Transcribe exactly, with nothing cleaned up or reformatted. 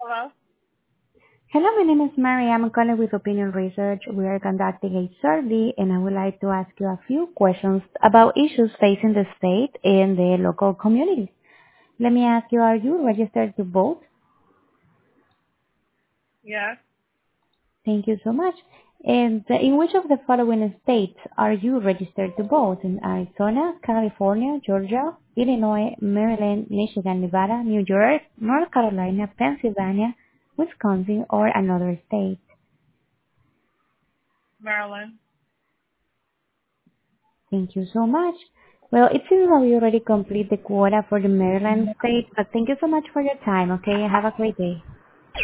Hello? Hello, my name is Mary. I'm calling with Opinion Research. We are conducting a survey, and I would like to ask you a few questions about issues facing the state and the local communities. Let me ask you, are you registered to vote? Yes. Thank you so much. And in which of the following states are you registered to vote? In Arizona, California, Georgia, Illinois, Maryland, Michigan, Nevada, New York, North Carolina, Pennsylvania, Wisconsin, or another state? Maryland. Thank you so much. Well, it seems that we already complete the quota for the Maryland state, but thank you so much for your time, okay? Have a great day.